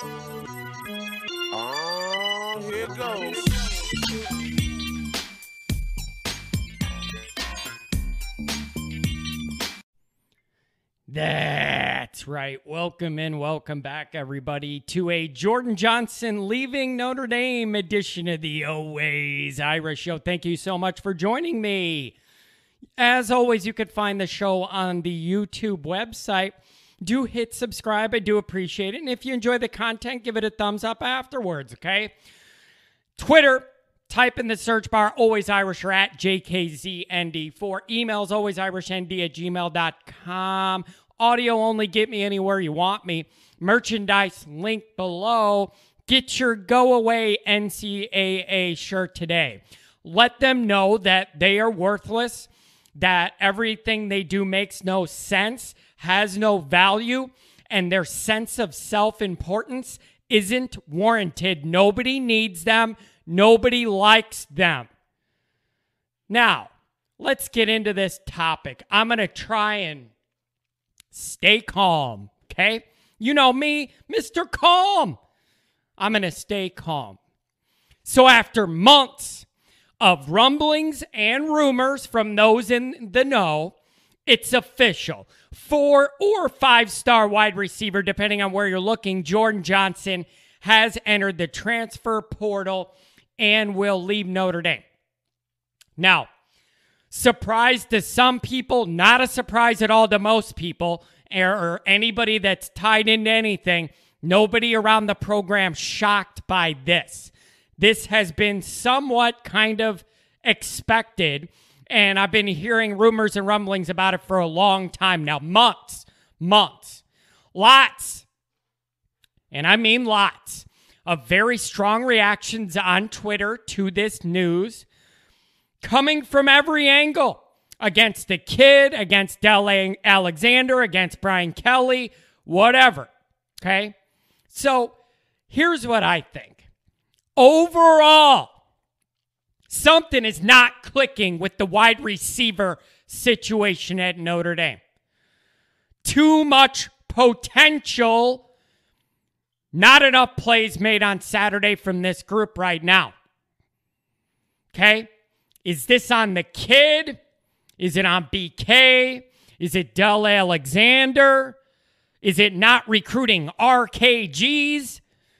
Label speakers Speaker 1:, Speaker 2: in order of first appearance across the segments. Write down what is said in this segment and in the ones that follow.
Speaker 1: Oh, here it goes.
Speaker 2: That's right. Welcome in, welcome back, everybody, to a Jordan Johnson Leaving Notre Dame edition of the Always Irish Show. Thank you so much for joining me. As always, you could find the show on the YouTube website. Do hit subscribe. I do appreciate it. And if you enjoy the content, give it a thumbs up afterwards, okay? Twitter, type in the search bar, Always Irish, or at JKZND. For emails, alwaysirishnd@gmail.com. Audio only, get me anywhere you want me. Merchandise, link below. Get your Go Away NCAA shirt today. Let them know that they are worthless, that everything they do makes no sense, has no value, and their sense of self-importance isn't warranted. Nobody needs them. Nobody likes them. Now, let's get into this topic. I'm going to try and stay calm, okay? You know me, Mr. Calm. I'm going to stay calm. So after months of rumblings and rumors from those in the know, it's official. 4 or 5-star wide receiver, depending on where you're looking, Jordan Johnson has entered the transfer portal and will leave Notre Dame. Now, surprise to some people, not a surprise at all to most people, or anybody that's tied into anything. Nobody around the program shocked by this. This has been somewhat kind of expected, and I've been hearing rumors and rumblings about it for a long time now. Months. Lots, and I mean lots, of very strong reactions on Twitter to this news coming from every angle. Against the kid, against Dell Alexander, against Brian Kelly, whatever. Okay? So here's what I think. Overall, something is not clicking with the wide receiver situation at Notre Dame. Too much potential. Not enough plays made on Saturday from this group right now. Okay? Is this on the kid? Is it on BK? Is it Dell Alexander? Is it not recruiting RKGs?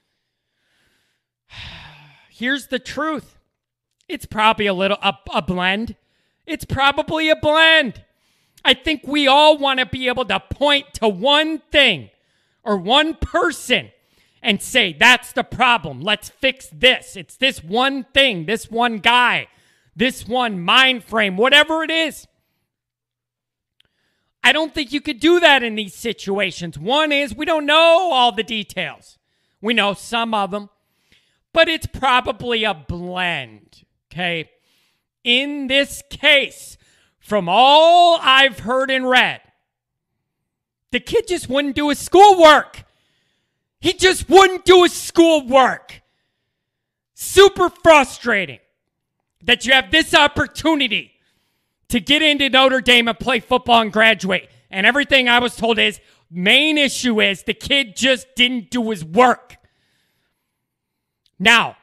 Speaker 2: Here's the truth. It's probably a blend. It's probably a blend. I think we all want to be able to point to one thing or one person and say, that's the problem. Let's fix this. It's this one thing, this one guy, this one mind frame, whatever it is. I don't think you could do that in these situations. One is we don't know all the details. We know some of them, but it's probably a blend, okay? In this case, from all I've heard and read, the kid just wouldn't do his schoolwork. He just wouldn't do his schoolwork. Super frustrating that you have this opportunity to get into Notre Dame and play football and graduate. And everything I was told is, main issue is the kid just didn't do his work. Now,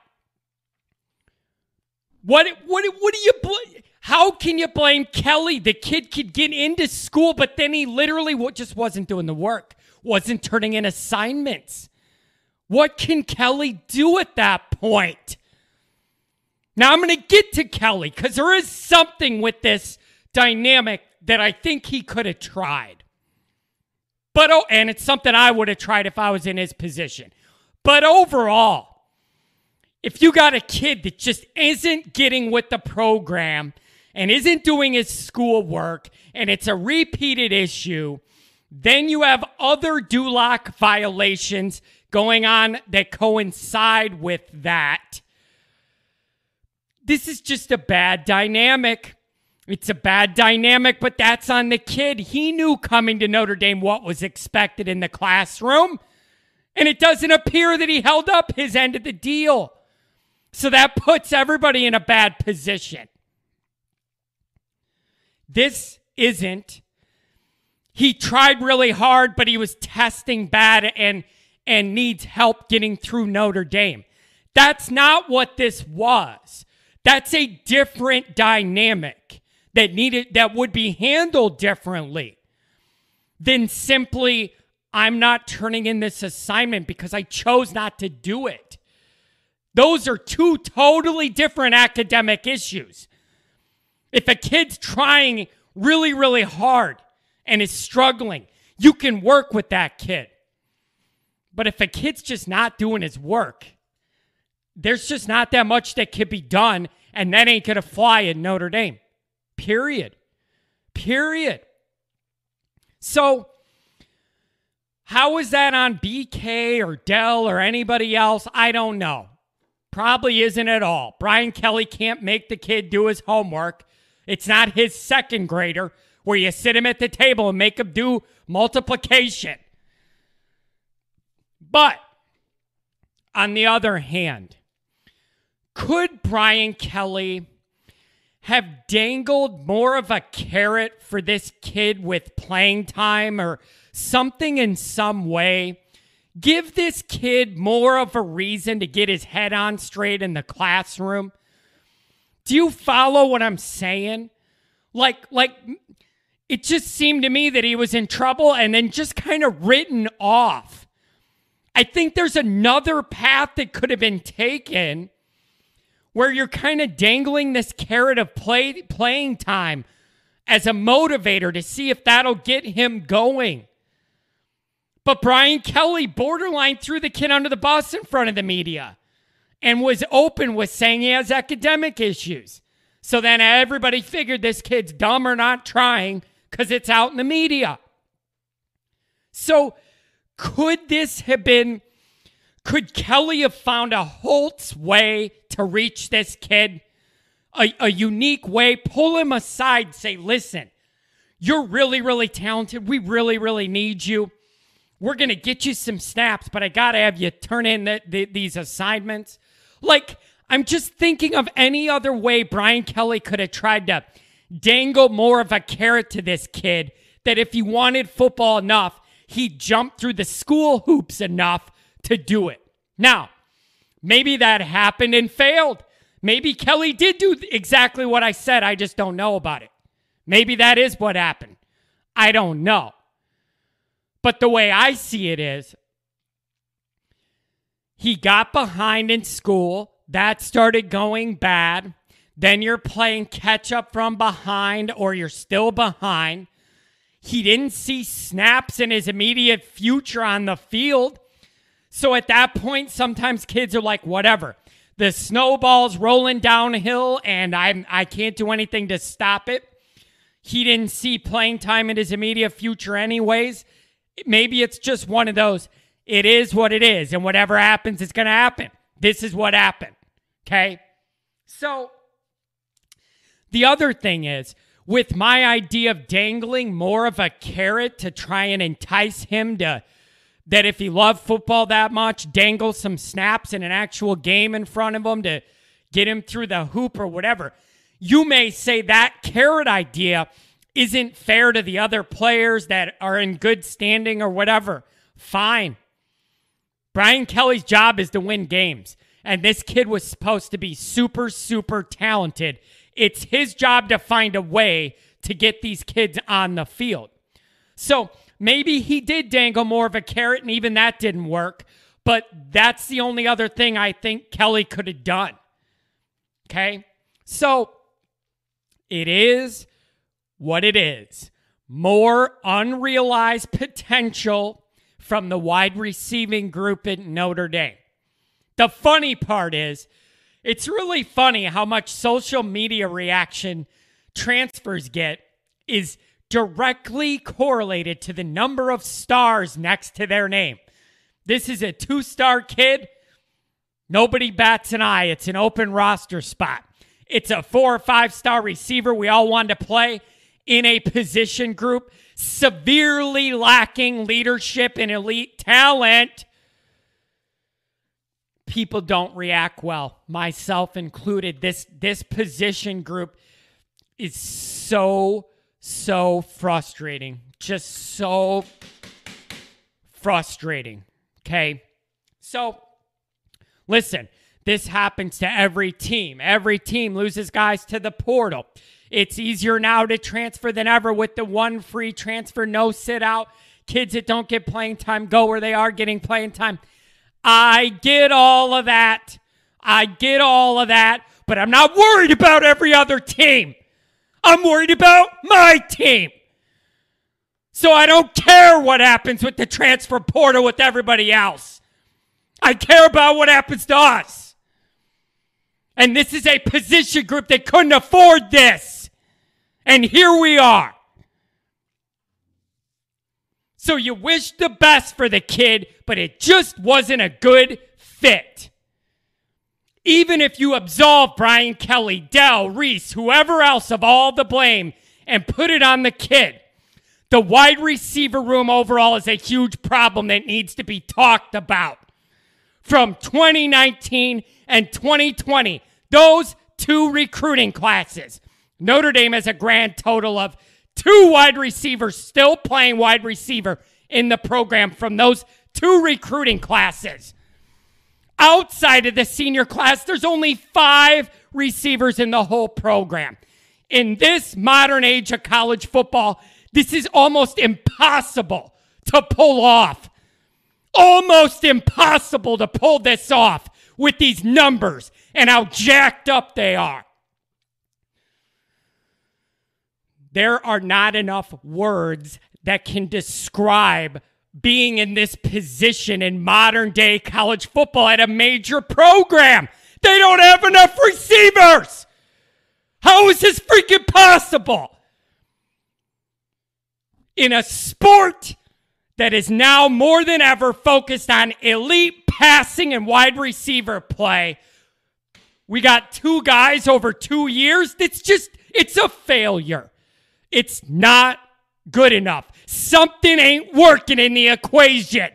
Speaker 2: what do you how can you blame Kelly? The kid could get into school, but then he literally just wasn't doing the work, wasn't turning in assignments. What can Kelly do at that point? Now, I'm going to get to Kelly because there is something with this dynamic that I think he could have tried. And it's something I would have tried if I was in his position. But overall, if you got a kid that just isn't getting with the program and isn't doing his schoolwork and it's a repeated issue, then you have other DULAC violations going on that coincide with that. This is just a bad dynamic. It's a bad dynamic, but that's on the kid. He knew coming to Notre Dame what was expected in the classroom, and it doesn't appear that he held up his end of the deal. So that puts everybody in a bad position. This isn't. He tried really hard, but he was testing bad, and and needs help getting through Notre Dame. That's not what this was. That's a different dynamic that would be handled differently than simply, I'm not turning in this assignment because I chose not to do it. Those are two totally different academic issues. If a kid's trying really, really hard and is struggling, you can work with that kid. But if a kid's just not doing his work, there's just not that much that could be done, and that ain't going to fly in Notre Dame. Period. So, how is that on BK or Dell or anybody else? I don't know. Probably isn't at all. Brian Kelly can't make the kid do his homework. It's not his second grader where you sit him at the table and make him do multiplication. But, on the other hand, could Brian Kelly have dangled more of a carrot for this kid with playing time or something in some way? Give this kid more of a reason to get his head on straight in the classroom? Do you follow what I'm saying? Like it just seemed to me that he was in trouble and then just kind of written off. I think there's another path that could have been taken where you're kind of dangling this carrot of playing time as a motivator to see if that'll get him going. But Brian Kelly borderline threw the kid under the bus in front of the media and was open with saying he has academic issues. So then everybody figured this kid's dumb or not trying because it's out in the media. So could Kelly have found a Holtz way to reach this kid? A unique way, pull him aside, say, listen, you're really, really talented. We really, really need you. We're going to get you some snaps, but I got to have you turn in these assignments. Like, I'm just thinking of any other way Brian Kelly could have tried to dangle more of a carrot to this kid, that if he wanted football enough, he'd jump through the school hoops enough to do it. Now, maybe that happened and failed. Maybe Kelly did do exactly what I said. I just don't know about it. Maybe that is what happened. I don't know. But the way I see it is, he got behind in school. That started going bad. Then you're playing catch up from behind, or you're still behind. He didn't see snaps in his immediate future on the field. So at that point, sometimes kids are like, whatever. The snowball's rolling downhill, and I can't do anything to stop it. He didn't see playing time in his immediate future anyways. Maybe it's just one of those, it is what it is, and whatever happens, it's going to happen. This is what happened, okay? So, the other thing is, with my idea of dangling more of a carrot to try and entice him to, that if he loved football that much, dangle some snaps in an actual game in front of him to get him through the hoop or whatever. You may say that carrot idea isn't fair to the other players that are in good standing or whatever. Fine. Brian Kelly's job is to win games. And this kid was supposed to be super, super talented. It's his job to find a way to get these kids on the field. So maybe he did dangle more of a carrot and even that didn't work. But that's the only other thing I think Kelly could have done. Okay? So it is what it is. More unrealized potential from the wide receiving group at Notre Dame. The funny part is, it's really funny how much social media reaction transfers get is directly correlated to the number of stars next to their name. This is a 2-star kid. Nobody bats an eye. It's an open roster spot. It's a 4 or 5-star receiver we all want to play in a position group severely lacking leadership and elite talent. People don't react well, myself included. This position group is so frustrating. Just so frustrating. okay? So, listen, this happens to every team. Every team loses guys to the portal. It's easier now to transfer than ever with the one free transfer, no sit out. Kids that don't get playing time go where they are getting playing time. I get all of that. But I'm not worried about every other team. I'm worried about my team. So I don't care what happens with the transfer portal with everybody else. I care about what happens to us. And this is a position group that couldn't afford this. And here we are. So you wish the best for the kid, but it just wasn't a good fit. Even if you absolve Brian Kelly, Dell, Reese, whoever else of all the blame and put it on the kid, the wide receiver room overall is a huge problem that needs to be talked about. From 2019 and 2020, those two recruiting classes, Notre Dame has a grand total of 2 wide receivers still playing wide receiver in the program from those 2 recruiting classes. Outside of the senior class, there's only 5 receivers in the whole program. In this modern age of college football, this is almost impossible to pull off. Almost impossible to pull this off with these numbers and how jacked up they are. There are not enough words that can describe being in this position in modern day college football at a major program. They don't have enough receivers. How is this freaking possible? In a sport that is now more than ever focused on elite passing and wide receiver play, we got 2 guys over 2 years. It's a failure. It's not good enough. Something ain't working in the equation.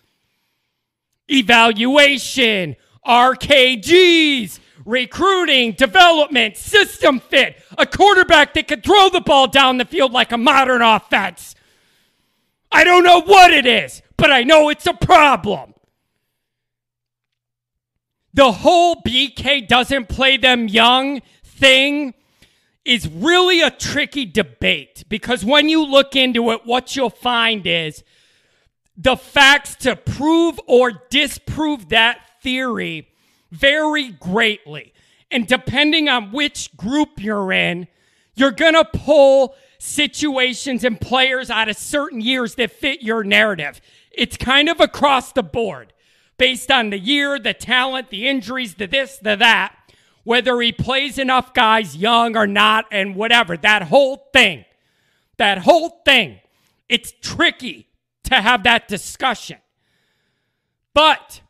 Speaker 2: Evaluation, RKGs, recruiting, development, system fit, a quarterback that could throw the ball down the field like a modern offense. I don't know what it is, but I know it's a problem. The whole BK doesn't play them young thing is really a tricky debate, because when you look into it, what you'll find is the facts to prove or disprove that theory vary greatly. And depending on which group you're in, you're going to pull situations and players out of certain years that fit your narrative. It's kind of across the board based on the year, the talent, the injuries, the this, the that. Whether he plays enough guys young or not and whatever, that whole thing, it's tricky to have that discussion. But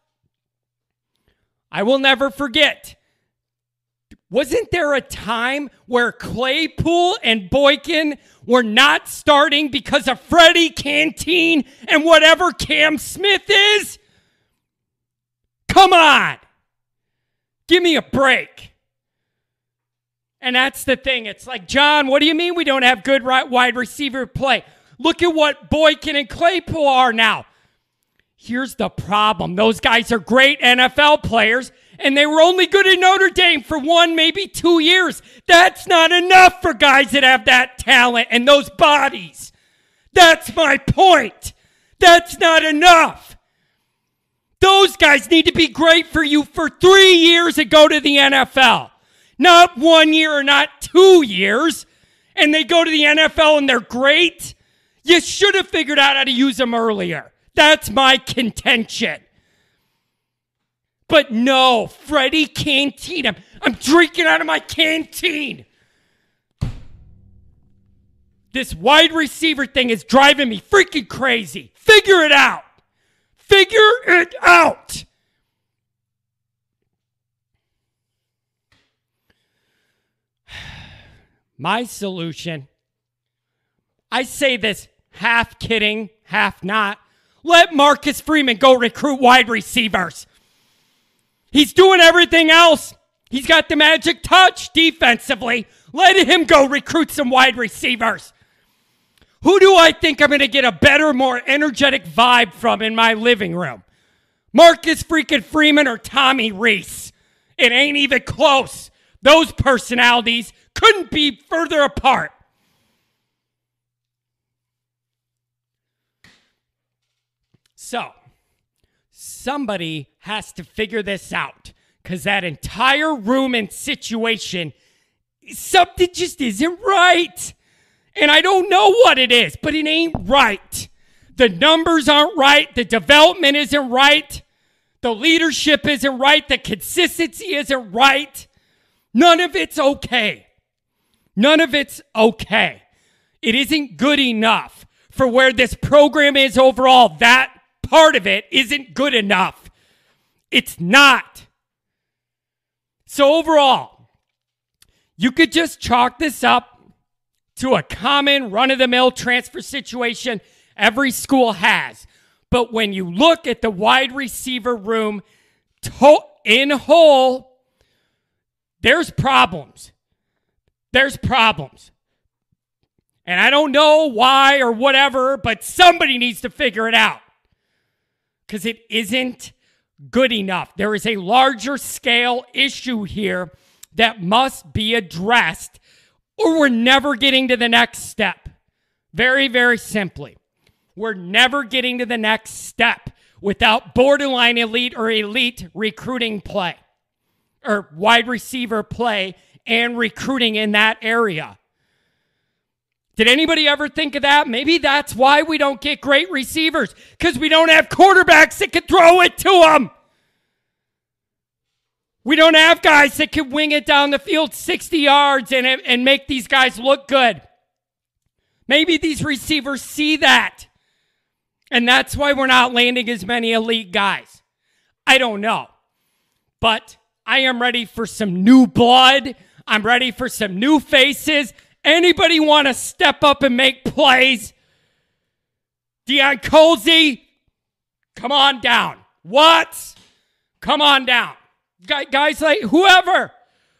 Speaker 2: I will never forget, wasn't there a time where Claypool and Boykin were not starting because of Freddie Canteen and whatever Cam Smith is? Come on. Give me a break. And that's the thing. It's like, John, what do you mean we don't have good wide receiver play? Look at what Boykin and Claypool are now. Here's the problem. Those guys are great NFL players, and they were only good at Notre Dame for 1, maybe 2 years. That's not enough for guys that have that talent and those bodies. That's my point. That's not enough. Those guys need to be great for you for 3 years and go to the NFL. Not 1 year or not 2 years. And they go to the NFL and they're great. You should have figured out how to use them earlier. That's my contention. But no, Freddie Canteen. I'm drinking out of my canteen. This wide receiver thing is driving me freaking crazy. Figure it out. Figure it out. My solution, I say this half kidding, half not. Let Marcus Freeman go recruit wide receivers. He's doing everything else. He's got the magic touch defensively. Let him go recruit some wide receivers. Who do I think I'm going to get a better, more energetic vibe from in my living room? Marcus freaking Freeman or Tommy Reese. It ain't even close. Those personalities couldn't be further apart. So, somebody has to figure this out, because that entire room and situation, something just isn't right. And I don't know what it is, but it ain't right. The numbers aren't right. The development isn't right. The leadership isn't right. The consistency isn't right. None of it's okay. None of it's okay. It isn't good enough for where this program is overall. That part of it isn't good enough. It's not. So overall, you could just chalk this up to a common run-of-the-mill transfer situation every school has. But when you look at the wide receiver room in whole, there's problems. There's problems. And I don't know why or whatever, but somebody needs to figure it out, because it isn't good enough. There is a larger scale issue here that must be addressed, or we're never getting to the next step. Very, very simply. We're never getting to the next step without borderline elite or elite recruiting play, or wide receiver play and recruiting in that area. Did anybody ever think of that? Maybe that's why we don't get great receivers, because we don't have quarterbacks that can throw it to them. We don't have guys that can wing it down the field 60 yards and make these guys look good. Maybe these receivers see that, and that's why we're not landing as many elite guys. I don't know. But I am ready for some new blood. I'm ready for some new faces. Anybody want to step up and make plays? Deion Colzie, come on down. Watts, come on down. Guys like whoever,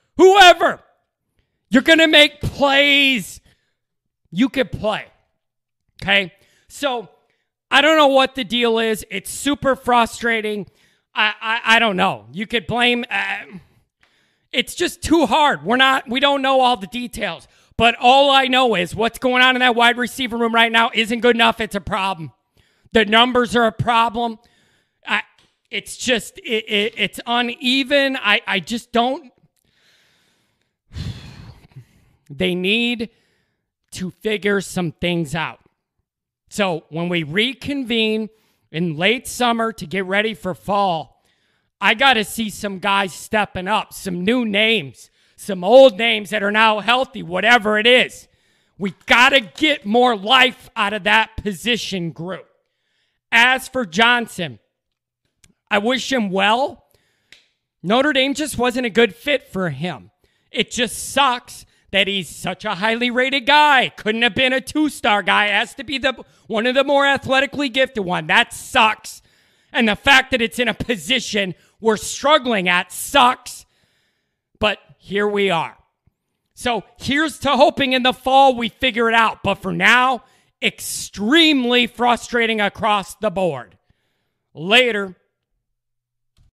Speaker 2: you're going to make plays. You can play. Okay? So I don't know what the deal is. It's super frustrating. I don't know. You could blame. It's just too hard. We don't know all the details. But all I know is what's going on in that wide receiver room right now isn't good enough. It's a problem. The numbers are a problem. It's just, it's uneven. I just don't. They need to figure some things out. So when we reconvene in late summer to get ready for fall, I got to see some guys stepping up, some new names, some old names that are now healthy, whatever it is. We got to get more life out of that position group. As for Johnson, I wish him well. Notre Dame just wasn't a good fit for him. It just sucks that he's such a highly rated guy. Couldn't have been a 2-star guy. Has to be one of the more athletically gifted one. That sucks. And the fact that it's in a position we're struggling at sucks. But here we are. So here's to hoping in the fall we figure it out. But for now, extremely frustrating across the board. Later.